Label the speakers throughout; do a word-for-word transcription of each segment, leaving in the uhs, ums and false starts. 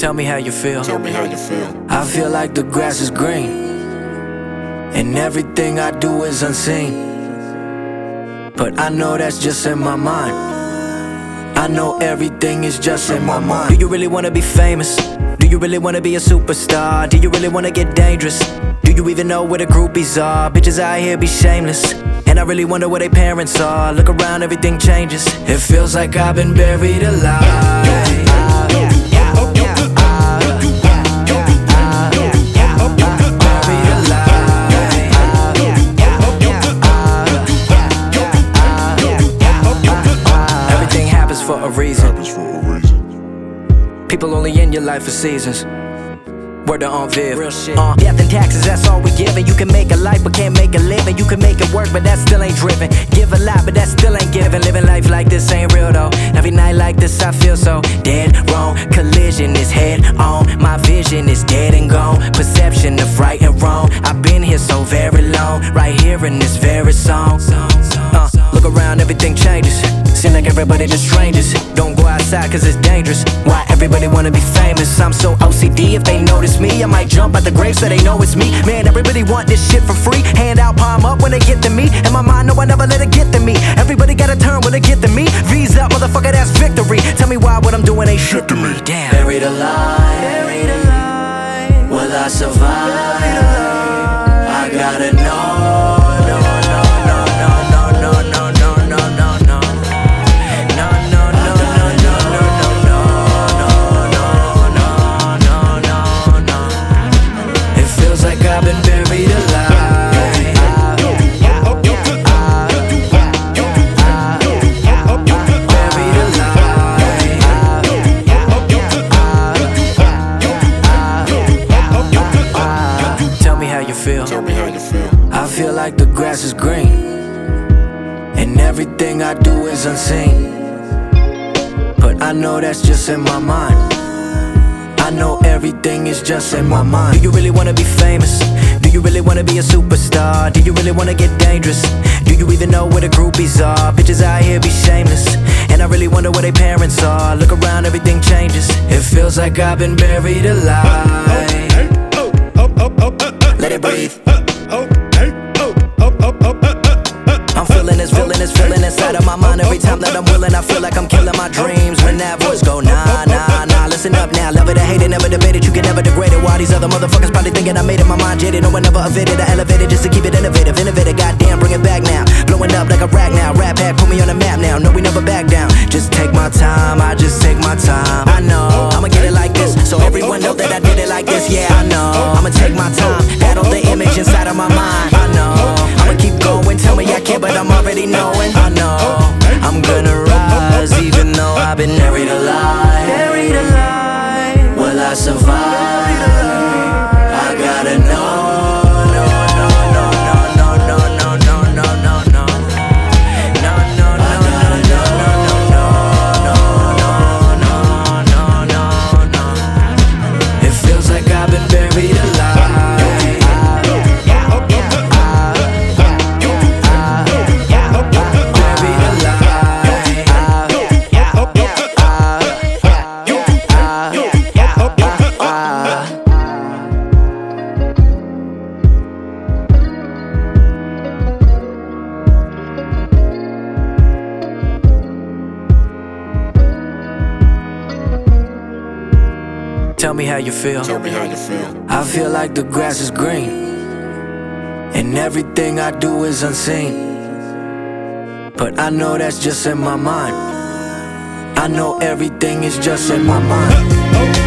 Speaker 1: Tell me how you feel.
Speaker 2: Tell me how you feel.
Speaker 1: I feel like the grass is green, and everything I do is unseen. But I know that's just in my mind. I know everything is just in my mind. Do you really wanna be famous? Do you really wanna be a superstar? Do you really wanna get dangerous? Do you even know where the groupies are? Bitches out here be shameless, and I really wonder where their parents are. Look around, everything changes. It feels like I've been buried alive. For a reason. People only in your life for seasons. Word to on Viv. Real shit. Uh, death and taxes, that's all we giving. You can make a life, but can't make a living. You can make it work, but that still ain't driven. Give a lot, but that still ain't giving. Living life like this ain't real though. Every night like this, I feel so dead wrong. Collision is head on. My vision is dead and gone. Perception of right and wrong. I've been here so very long. Right here in this very song. Uh, look around, everything changes. Seem like everybody just strangers. Don't go outside cause it's dangerous. Why everybody wanna be famous? I'm so O C D, if they notice me I might jump out the grave so they know it's me. Man, everybody want this shit for free. Hand out, palm up when they get to me. In my mind, no, I never let it get to me. Everybody gotta turn when they get to me. V's up, motherfucker, that's victory. Tell me why what I'm doing ain't shit to me. Damn. Buried alive, buried alive. Will I survive? I gotta know.
Speaker 2: Tell me how you feel.
Speaker 1: I feel like the grass is green, and everything I do is unseen. But I know that's just in my mind. I know everything is just in my mind. Do you really wanna be famous? Do you really wanna be a superstar? Do you really wanna get dangerous? Do you even know where the groupies are? Bitches out here be shameless, and I really wonder where their parents are. Look around, everything changes. It feels like I've been buried alive. Let it breathe. I'm feeling this, feeling this, feeling inside of my mind. Every time that I'm willing, I feel like I'm killing my dreams. When that voice go, nah, nah, nah. Listen up now, love it or hate it, never debate it. You can never degrade it. While these other motherfuckers probably thinking I made it, my mind jaded. No one never evaded or elevated just to keep it innovative. Innovative, goddamn, bring it back now. Blowing up like a rag now. Rap hat, put me on the map now. No, we never back down. Just take my time, I just take my time. I know, I'ma get it like this, so everyone know that I did it like this. Yeah, I know, I'ma take my time. Battle the image inside of my mind. I know, I'ma keep going. Tell me I can't, but I'm already knowing. I know, I'm gonna rise, even though I've been buried alive. Buried alive. Will I survive? I gotta know. Tell me how you feel.
Speaker 2: Tell me how you feel.
Speaker 1: I feel like the grass is green, and everything I do is unseen. But I know that's just in my mind. I know everything is just in my mind.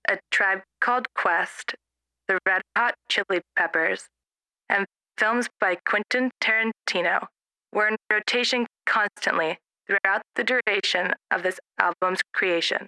Speaker 3: A Tribe Called Quest, The Red Hot Chili Peppers, and films by Quentin Tarantino were in rotation constantly throughout the duration of this album's creation.